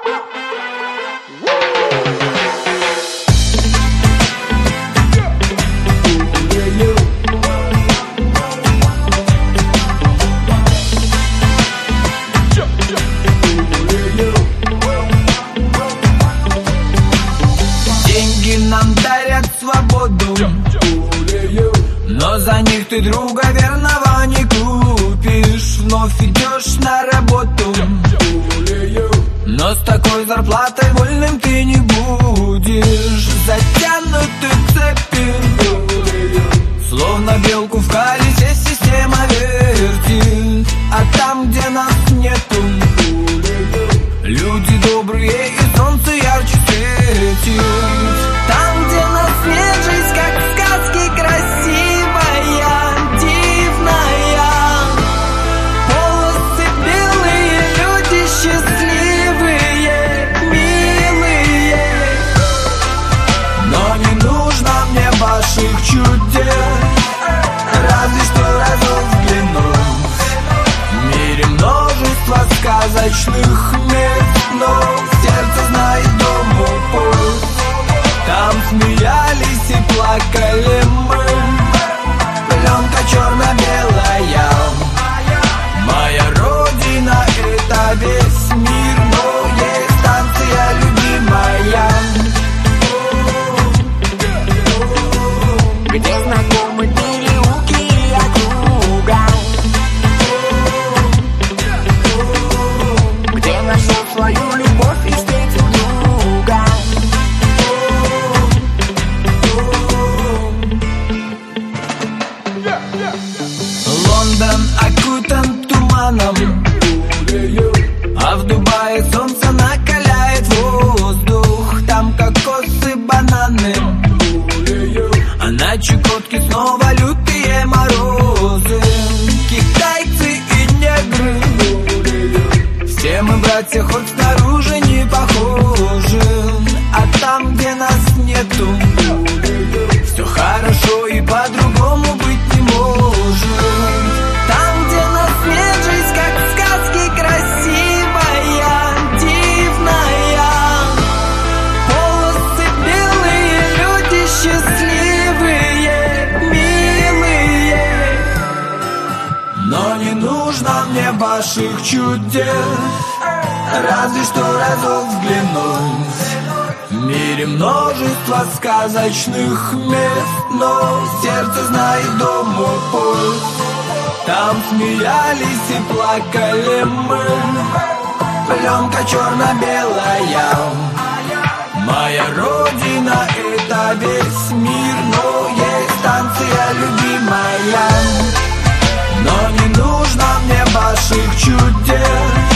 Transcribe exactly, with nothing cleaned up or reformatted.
Нам дарят свободу, но за них ты друга верного не купишь. Вновь идешь на работу, но с такой зарплатой вольным ты не будешь. Затянуты цепи, словно белку в колесе система вертит. А там, где нас нету, люди добрые и солнце ярче светит. Там, где нас нет, жизнь как в сказке красивая, дивная. Полосы белые, люди счастливые, милые. Но не нужно мне ваших чудес, разве что разок взглянуть. В мире множество сказочных мест, но сердце знает дому путь. Там смеялись и плакали мы, пленка черно-белая. Моя родина — это весь мир, но есть станция любимая, где знакомы переулки и округа, где нашел свою любовь и встретил друга. Лондон окутан туманом, а в Дубае солнце накаляет воздух. Там кокосы, бананы, а на Чукотке снова лютые морозы. Китайцы и негры, все мы братья, хоть снаружи не похожи. А там, где нас нету, все хорошо и по-другому быть не может. Там, где нас нет, жизнь как в сказке красивая, дивная. Полосы белые, люди счастливые, милые. Но не нужно мне ваших чудес, разве что разок взглянуть. В мире множество сказочных мест, но сердце знает дому путь. Там смеялись и плакали мы, пленка черно-белая. Моя родина — это весь мир, но есть станция любимая. Но не нужно мне ваших чудес,